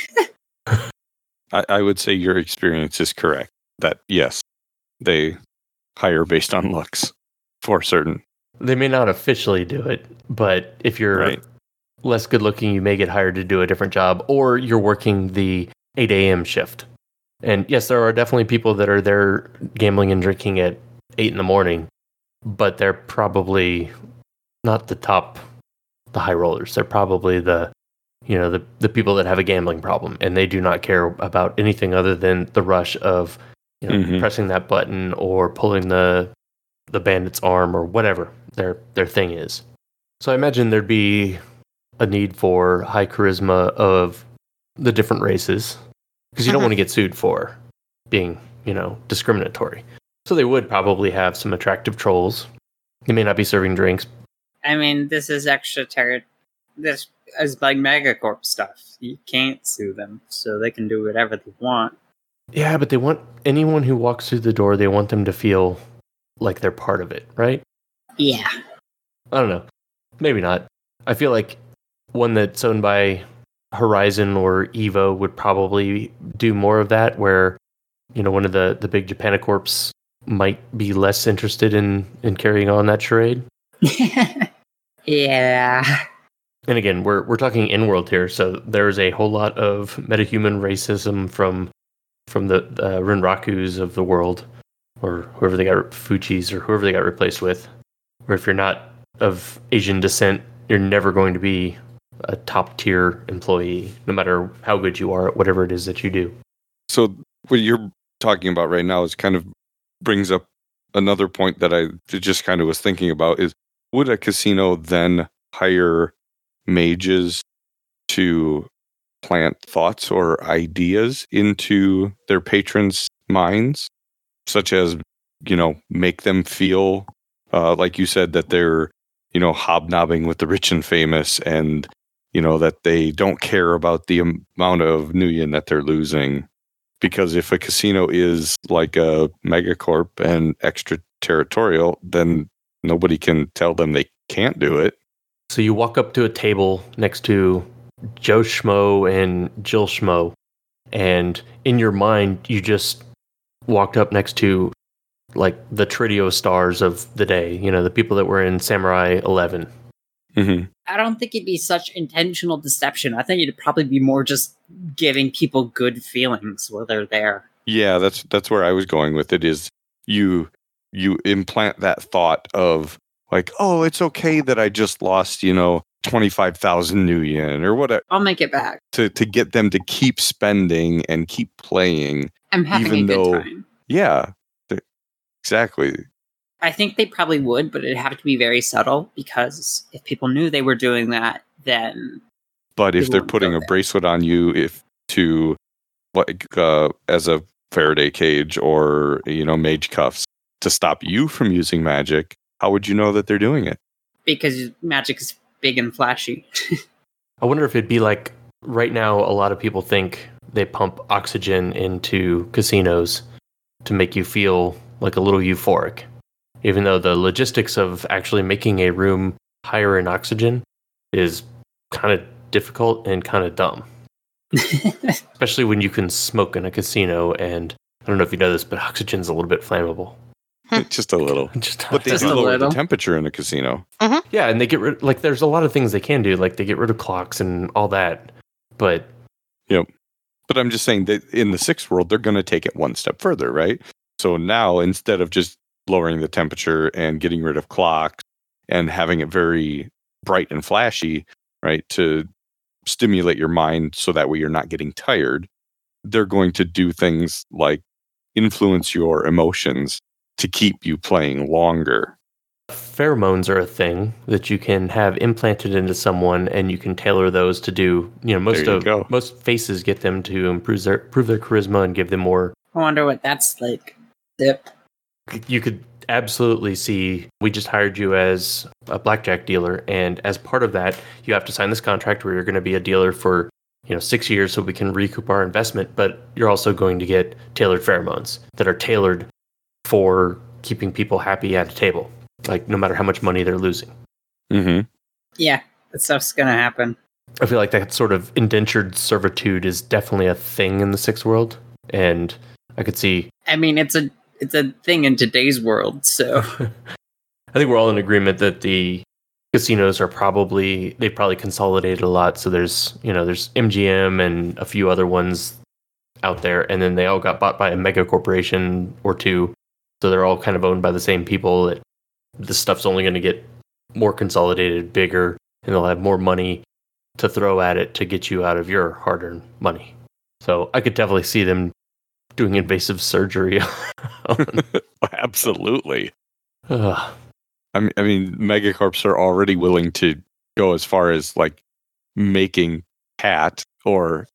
S4: I would say your experience is correct. That yes, they hire based on looks for certain.
S1: They may not officially do it, but if you're less good looking, you may get hired to do a different job, or you're working the 8 a.m. shift. And yes, there are definitely people that are there gambling and drinking at 8 in the morning, but they're probably not the high rollers. They're probably the people that have a gambling problem, and they do not care about anything other than the rush of pressing that button or pulling the bandit's arm or whatever their thing is. So I imagine there'd be a need for high charisma of the different races, because you don't want to get sued for being, discriminatory. So they would probably have some attractive trolls. They may not be serving drinks.
S3: I mean, this is this is like Megacorp stuff. You can't sue them, so they can do whatever they want.
S1: Yeah, but they want anyone who walks through the door, they want them to feel like they're part of it, right?
S3: Yeah.
S1: I don't know. Maybe not. I feel like one that's owned by Horizon or Evo would probably do more of that, where, one of the big Japanicorps might be less interested in carrying on that charade.
S3: Yeah.
S1: And again, we're talking in-world here, so there's a whole lot of metahuman racism from the Renrakus of the world, or whoever they got, Fuchis, or whoever they got replaced with. Or if you're not of Asian descent, you're never going to be a top-tier employee, no matter how good you are at whatever it is that you do.
S4: So what you're talking about right now is kind of brings up another point that I just kind of was thinking about, is would a casino then hire mages to plant thoughts or ideas into their patrons' minds, such as, make them feel, like you said, that they're, hobnobbing with the rich and famous, and, that they don't care about the amount of Nuyen that they're losing. Because if a casino is like a megacorp and extraterritorial, then nobody can tell them they can't do it.
S1: So you walk up to a table next to Joe Schmo and Jill Schmo, and in your mind, you just walked up next to, like, the Tritio stars of the day, the people that were in Samurai 11.
S4: Mm-hmm.
S3: I don't think it'd be such intentional deception. I think it'd probably be more just giving people good feelings while they're there.
S4: Yeah, that's where I was going with it, is you implant that thought of, like, oh, it's okay that I just lost, 25,000 Nuyen or whatever.
S3: I'll make it back.
S4: To get them to keep spending and keep playing.
S3: I'm having
S4: even
S3: a good
S4: though,
S3: time.
S4: Yeah, exactly.
S3: I think they probably would, but it'd have to be very subtle, because if people knew they were doing that, then...
S4: But if they're putting a bracelet on you, as a Faraday cage or, mage cuffs to stop you from using magic, how would you know that they're doing it?
S3: Because magic is big and flashy.
S1: I wonder if it'd be like, right now, a lot of people think they pump oxygen into casinos to make you feel like a little euphoric, even though the logistics of actually making a room higher in oxygen is kind of difficult and kind of dumb. Especially when you can smoke in a casino, and I don't know if you know this, but oxygen's a little bit flammable.
S4: Just a little. But they
S3: Just
S4: do
S3: a
S4: lower the
S3: little.
S4: temperature in a casino.
S1: Yeah, and they get rid, like, there's a lot of things they can do, like they get rid of clocks and all that. But
S4: But I'm just saying that in the sixth world, they're going to take it one step further, right? So now, instead of just lowering the temperature and getting rid of clocks and having it very bright and flashy, right, to stimulate your mind so that way you're not getting tired, they're going to do things like influence your emotions to keep you playing longer.
S1: pheromones are a thing that you can have implanted into someone, and you can tailor those to do. Most faces get them to improve their charisma and give them more.
S3: I wonder what that's like. Dip.
S1: You could absolutely see. We just hired you as a blackjack dealer, and as part of that, you have to sign this contract where you're going to be a dealer for 6 years, so we can recoup our investment. But you're also going to get tailored pheromones that are tailored for keeping people happy at a table. Like, no matter how much money they're losing.
S4: Mm-hmm.
S3: Yeah, that stuff's gonna happen.
S1: I feel like that sort of indentured servitude is definitely a thing in the sixth world, and I could see.
S3: I mean, it's a thing in today's world, so
S1: I think we're all in agreement that the casinos are they've probably consolidated a lot. So there's MGM and a few other ones out there, and then they all got bought by a mega corporation or two. So they're all kind of owned by the same people. This stuff's only going to get more consolidated, bigger, and they'll have more money to throw at it to get you out of your hard-earned money. So I could definitely see them doing invasive surgery.
S4: Absolutely.
S1: Ugh.
S4: I mean, megacorps are already willing to go as far as like making cat or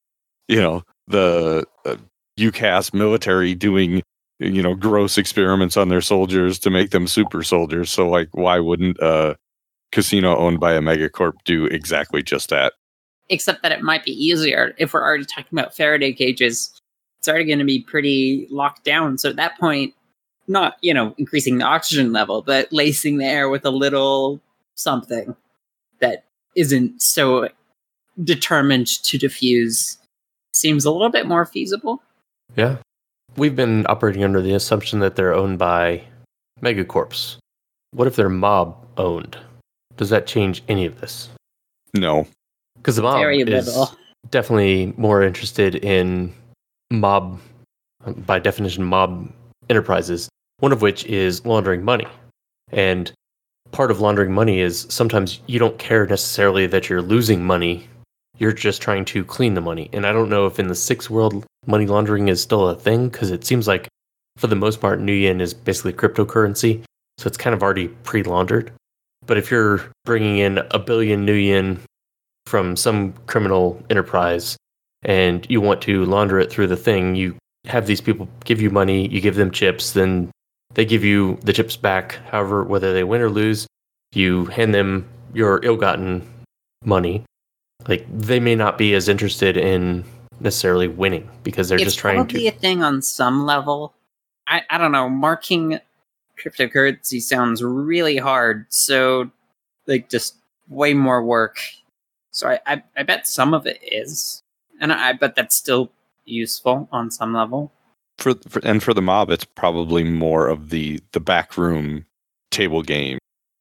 S4: the UCAS military doing gross experiments on their soldiers to make them super soldiers. So like, why wouldn't a casino owned by a megacorp do exactly just that?
S3: except that it might be easier if we're already talking about Faraday cages. It's already going to be pretty locked down. So at that point, not, increasing the oxygen level, but lacing the air with a little something that isn't so determined to diffuse seems a little bit more feasible.
S1: Yeah. We've been operating under the assumption that they're owned by megacorps. What if they're mob owned? Does that change any of this?
S4: No.
S1: Because the mob
S3: Very
S1: is
S3: little.
S1: definitely more interested in mob, by definition, mob enterprises, one of which is laundering money. And part of laundering money is sometimes you don't care necessarily that you're losing money. You're just trying to clean the money. And I don't know if in the sixth world money laundering is still a thing, because it seems like for the most part, Nuyen is basically cryptocurrency. So it's kind of already pre-laundered. But if you're bringing in 1 billion Nuyen from some criminal enterprise and you want to launder it through the thing, you have these people give you money, you give them chips, then they give you the chips back. However, whether they win or lose, you hand them your ill-gotten money. Like, they may not be as interested in necessarily winning because they're just trying to.
S3: It's probably a thing on some level. I don't know. Marking cryptocurrency sounds really hard. So, just way more work. So I bet some of it is. And I bet that's still useful on some level.
S4: For the mob, it's probably more of the backroom table game,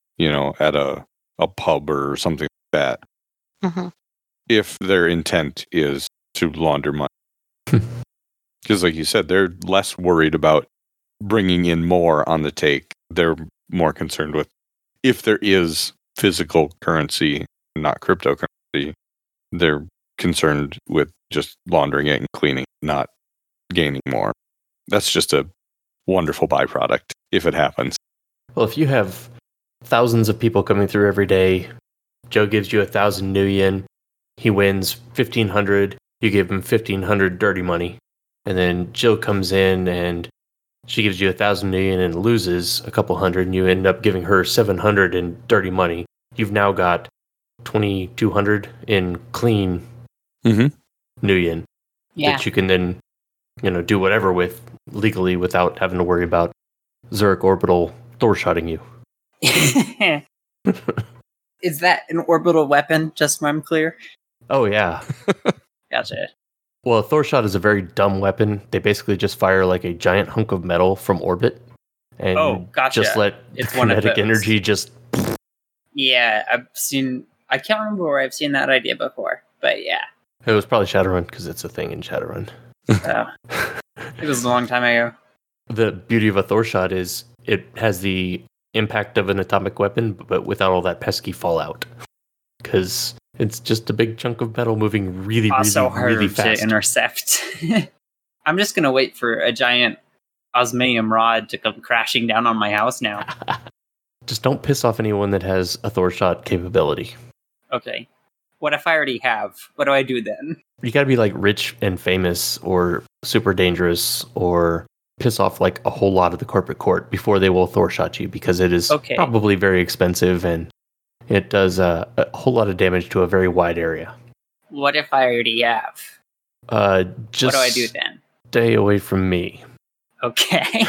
S4: at a pub or something like that.
S2: Mm-hmm.
S4: If their intent is to launder money. Because like you said, they're less worried about bringing in more on the take. They're more concerned with if there is physical currency, not cryptocurrency, they're concerned with just laundering it and cleaning, not gaining more. That's just a wonderful byproduct if it happens.
S1: Well, if you have thousands of people coming through every day, Joe gives you 1,000 Nuyen, he wins 1,500, you give him 1,500 dirty money. And then Jill comes in and she gives you 1,000 Nuyen and loses a couple hundred, and you end up giving her 700 in dirty money. You've now got 2,200 in clean Nuyen that you can then, do whatever with legally without having to worry about Zurich Orbital Thor-shotting you.
S3: Is that an orbital weapon, just so I'm clear?
S1: Oh, yeah.
S3: Gotcha.
S1: Well, a Thor shot is a very dumb weapon. They basically just fire like a giant hunk of metal from orbit, and
S3: Gotcha.
S1: just let
S3: It's one of
S1: kinetic
S3: those.
S1: energy just.
S3: Yeah, I can't remember where I've seen that idea before, but yeah.
S1: It was probably Shadowrun because it's a thing in Shadowrun.
S3: So, it was a long time ago.
S1: The beauty of a Thor shot is it has the impact of an atomic weapon, but without all that pesky fallout. Because it's just a big chunk of metal moving really,
S3: Also
S1: really,
S3: hard
S1: really
S3: to
S1: fast.
S3: intercept. I'm just going to wait for a giant osmium rod to come crashing down on my house now.
S1: Just don't piss off anyone that has a Thor shot capability.
S3: Okay. What if I already have? What do I do then?
S1: You gotta be like rich and famous or super dangerous or piss off like a whole lot of the corporate court before they will Thor shot you because it is
S3: Okay.
S1: probably very expensive and it does a whole lot of damage to a very wide area.
S3: What if I already have?
S1: Just
S3: What do I do then?
S1: stay away from me.
S3: Okay.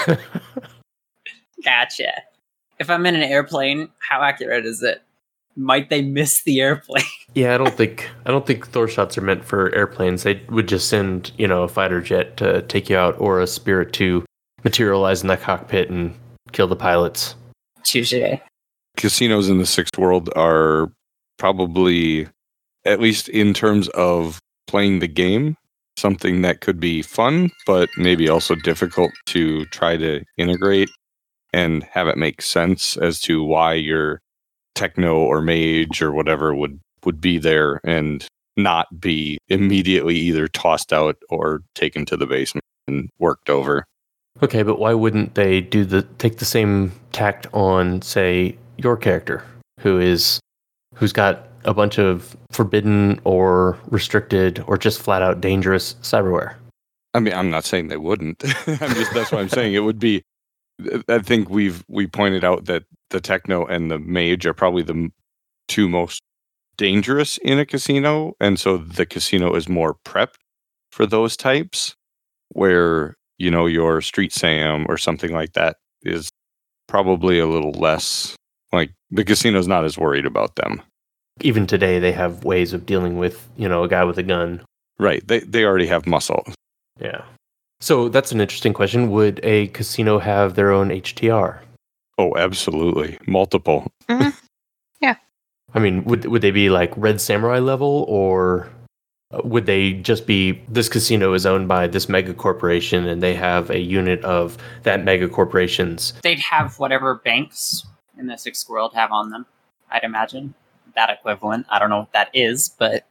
S3: Gotcha. If I'm in an airplane, how accurate is it? Might they miss the airplane?
S1: Yeah, I don't think Thor shots are meant for airplanes. They would just send, a fighter jet to take you out or a spirit to materialize in the cockpit and kill the pilots.
S3: Touche.
S4: Casinos in the Sixth World are probably, at least in terms of playing the game, something that could be fun, but maybe also difficult to try to integrate and have it make sense as to why your techno or mage or whatever would be there and not be immediately either tossed out or taken to the basement and worked over.
S1: Okay, but why wouldn't they take the same tact on, say, your character, who's got a bunch of forbidden or restricted or just flat out dangerous cyberware?
S4: I mean, I'm not saying they wouldn't. That's what I'm saying. It would be. I think we pointed out that the techno and the mage are probably the two most dangerous in a casino, and so the casino is more prepped for those types, where your Street Sam or something like that is probably a little less, like the casino's not as worried about them.
S1: Even today, they have ways of dealing with, a guy with a gun.
S4: Right. They already have muscle.
S1: Yeah. So that's an interesting question. Would a casino have their own HTR?
S4: Oh, absolutely. Multiple.
S2: Mhm. Yeah.
S1: I mean, would they be like Red Samurai level, or would they just be, this casino is owned by this mega corporation and they have a unit of that mega corporation's?
S3: They'd have whatever banks in the Sixth World have on them, I'd imagine. That equivalent. I don't know what that is, but...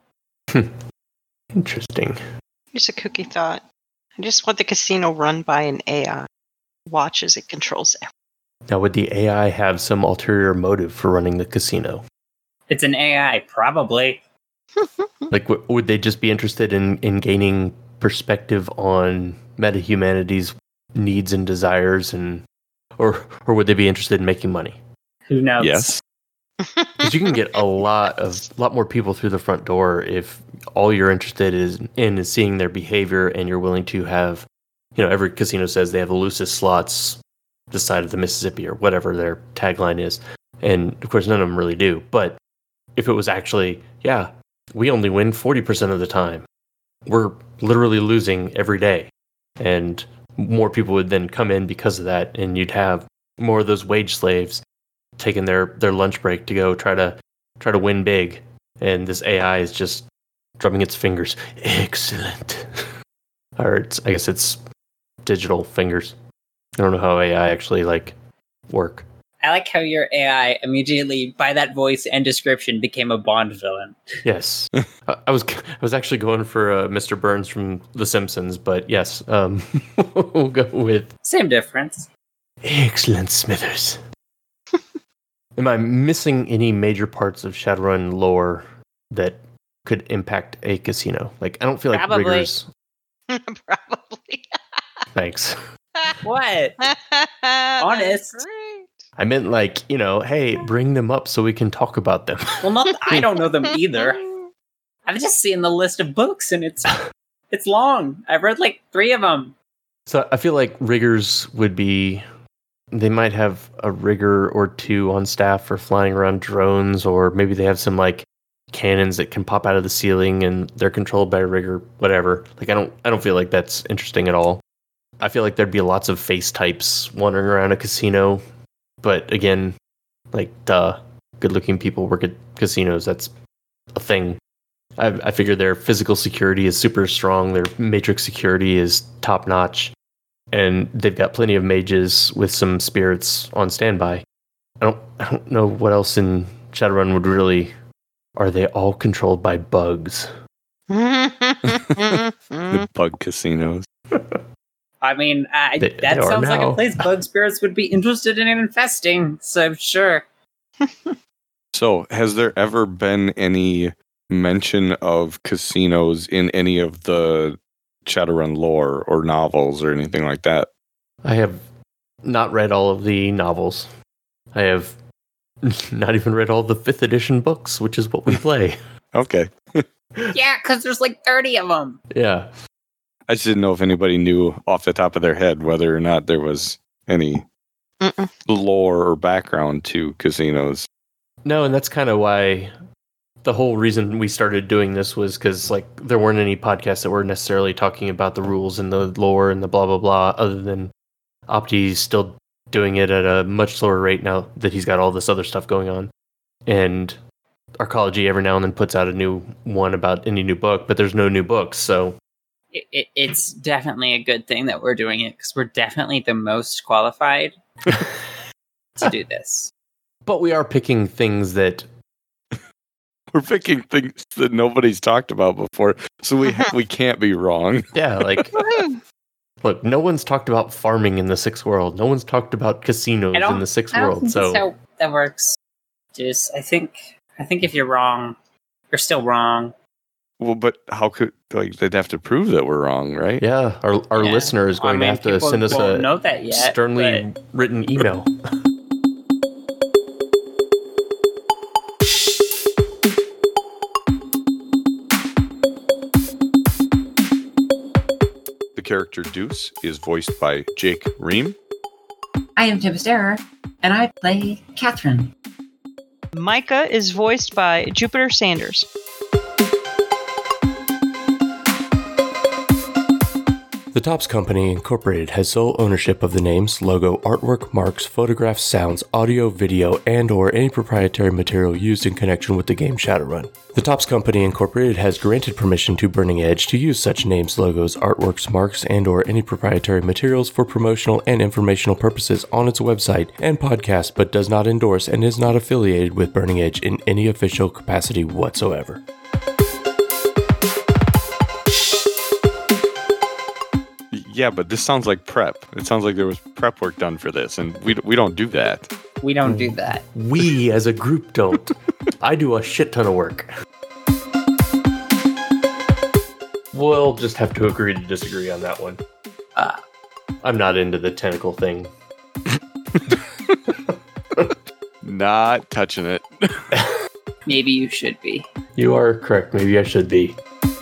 S1: Interesting.
S2: Here's a kooky thought. I just want the casino run by an AI. Watches it controls everything.
S1: Now, would the AI have some ulterior motive for running the casino?
S3: It's an AI, probably.
S1: Like, would they just be interested in gaining perspective on meta-humanity's needs and desires, or would they be interested in making money?
S3: Who knows?
S4: Yes.
S1: Because you can get a lot more people through the front door if all you're interested in is seeing their behavior, and you're willing to have, every casino says they have the loosest slots this side of the Mississippi or whatever their tagline is, and of course none of them really do. But if it was actually, we only win 40% of the time, we're literally losing every day, and more people would then come in because of that, and you'd have more of those wage slaves taking their lunch break to go try to win big, and this AI is just drumming its fingers. Excellent. Or I guess it's digital fingers. I don't know how AI actually work.
S3: I like how your AI immediately, by that voice and description, became a Bond villain.
S1: Yes, I was actually going for Mr. Burns from The Simpsons, but yes, we'll go with
S3: Same difference.
S1: Excellent, Smithers. Am I missing any major parts of Shadowrun lore that could impact a casino? Like, I don't feel like
S3: Probably.
S1: riggers.
S2: Probably.
S1: Thanks.
S3: What?
S2: That's
S3: Honest.
S2: great.
S1: I meant hey, bring them up so we can talk about them.
S3: Well, not I don't know them either. I've just seen the list of books, and it's long. I've read 3 of them.
S1: So I feel like riggers would be, they might have a rigger or two on staff for flying around drones, or maybe they have some cannons that can pop out of the ceiling and they're controlled by a rig or whatever. Like I don't feel like that's interesting at all. I feel like there'd be lots of face types wandering around a casino, but again, like good-looking people work at casinos. That's a thing. I figure their physical security is super strong. Their matrix security is top notch, and they've got plenty of mages with some spirits on standby. I don't know what else in Shadowrun would really. Are they all controlled by bugs?
S4: The bug casinos.
S3: I mean,
S1: They
S3: that
S1: are
S3: sounds like a
S1: now.
S3: place bug spirits would be interested in infesting. So sure.
S4: So, has there ever been any mention of casinos in any of the Shadowrun lore or novels or anything like that?
S1: I have not read all of the novels. I have not even read all the 5th edition books, which is what we play.
S4: Okay.
S3: Yeah, because there's like 30 of them.
S1: Yeah.
S4: I just didn't know if anybody knew off the top of their head whether or not there was any lore or background to casinos.
S1: No, and that's kind of why the whole reason we started doing this was because like there weren't any podcasts that were necessarily talking about the rules and the lore and the blah blah blah, other than Opti's still doing it at a much slower rate now that he's got all this other stuff going on. And Arcology every now and then puts out a new one about any new book, but there's no new books, so
S3: It's definitely a good thing that we're doing it because we're definitely the most qualified to do this.
S1: but we are picking things that
S4: We're picking things that nobody's talked about before, so we can't be wrong.
S1: yeah, like look, no one's talked about farming in the Sixth World. No one's talked about casinos in the Sixth
S3: I don't
S1: World.
S3: think
S1: So
S3: that's how that works. Just I think if you're wrong, you're still wrong.
S4: Well, but how could they'd have to prove that we're wrong, right?
S1: yeah, our
S3: Yeah.
S1: listener is going to have to
S3: people
S1: send us
S3: won't
S1: a
S3: know that yet,
S1: sternly
S3: but
S1: written email.
S4: The character Deuce is voiced by Jake Ream.
S5: I am Tempest Error, and I play Catherine.
S2: Micah is voiced by Jupiter Sanders.
S1: The Tops Company Incorporated has sole ownership of the names, logo, artwork, marks, photographs, sounds, audio, video, and/or any proprietary material used in connection with the game Shadowrun. The Tops Company Incorporated has granted permission to Burning Edge to use such names, logos, artworks, marks, and/or any proprietary materials for promotional and informational purposes on its website and podcast, but does not endorse and is not affiliated with Burning Edge in any official capacity whatsoever.
S4: Yeah, but this sounds like prep. It sounds like there was prep work done for this, and we don't do that.
S3: we don't do that.
S1: We as a group don't. I do a shit ton of work. We'll just have to agree to disagree on that one. I'm not into the tentacle thing.
S4: Not touching it.
S3: Maybe you should be.
S1: You are correct. Maybe I should be.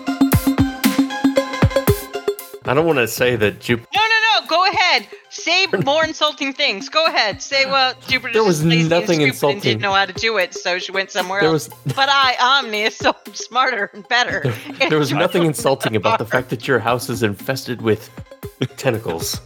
S1: I don't want to say that
S2: No. Go ahead. Say more insulting things. Go ahead. Say, well, Jupiter
S1: There was
S2: just lazy and
S1: nothing
S2: stupid
S1: insulting.
S2: and didn't know how to do it, so she went somewhere
S1: there
S2: else.
S1: was
S2: But I, Omni, is so smarter and better.
S1: there was
S2: And
S1: nothing
S2: so
S1: insulting about the
S2: smart.
S1: fact that your house is infested with tentacles.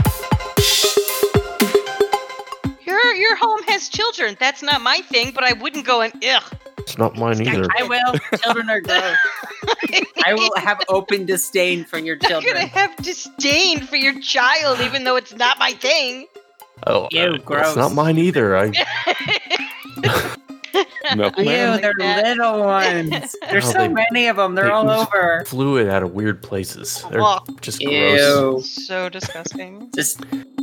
S2: Your home has children. That's not my thing, but I wouldn't go and ugh.
S1: It's not mine either.
S3: I will. Children are gross. I will have open disdain for your
S2: I'm gonna
S3: children.
S2: have disdain for your child, even though it's not my thing.
S1: Oh,
S3: Ew, gross.
S1: it's not mine either.
S4: No.
S3: Ew,
S2: Like
S3: they're
S2: that.
S3: little ones. There's
S1: Oh,
S3: so
S1: they-
S3: many of them. They're
S1: they
S3: all
S1: ooze
S3: over.
S1: fluid out of weird places. They're
S2: Oh.
S1: just gross.
S3: Ew.
S2: So disgusting.
S3: Just